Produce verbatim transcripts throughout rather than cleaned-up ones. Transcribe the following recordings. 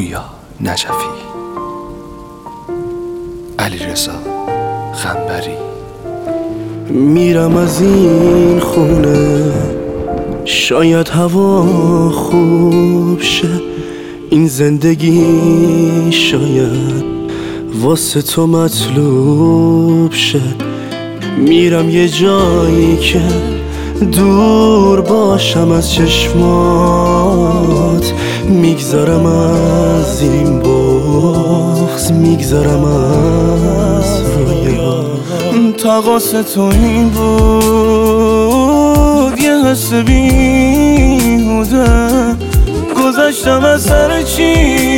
پویا نجفی، علیرضا خنبری. میرم از این خونه، شاید هوا خوب شه، این زندگی شاید واسه تو مطلوب شه. میرم یه جایی که دور باشم از چشمات، میگذرم از این بغض، میگذرم از رویات. تقاص تو این بود یه حس بیهوده، گذشتم از سر چی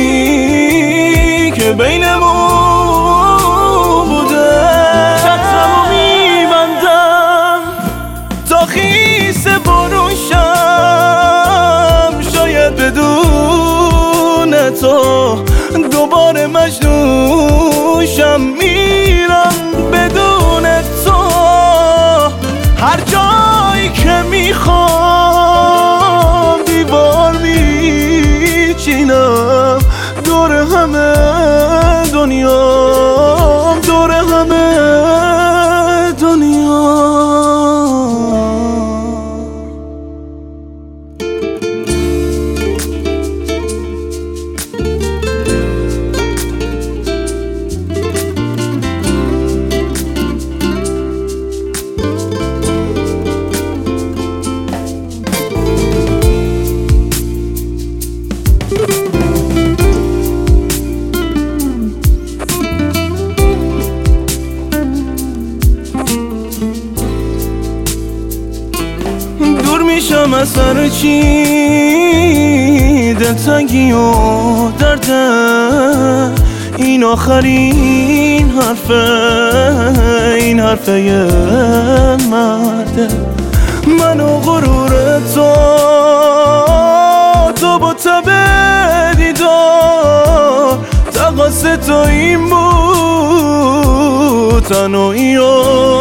که بینمون بوده. چترمو میبندم تا خیس بارون شم، شاید بدون تو دوباره مجنون شم. میرم بدون تو هر جایی که میخوام، دیوار میچینم دور همه دنیا، دور همه دنیا. دور میشم از سر چی دلتنگی و درده، این آخرین حرفه، این حرفه یه مرده. من و غرور تو، تو با تب دیدار، تقاص تو این بود تنهایی و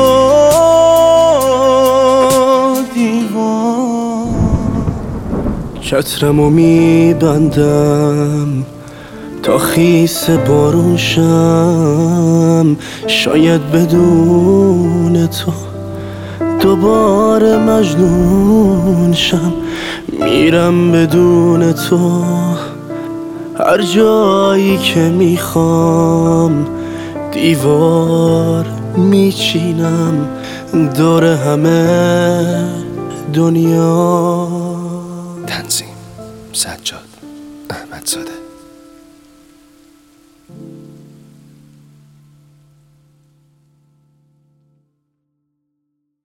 چترمو میبندم تا خیس بارون شم، شاید بدون تو دوباره مجنون شم. میرم بدون تو هر جایی که میخوام، دیوار میچینم دور همه دنیا. تنظیم سجاد احمدزاده.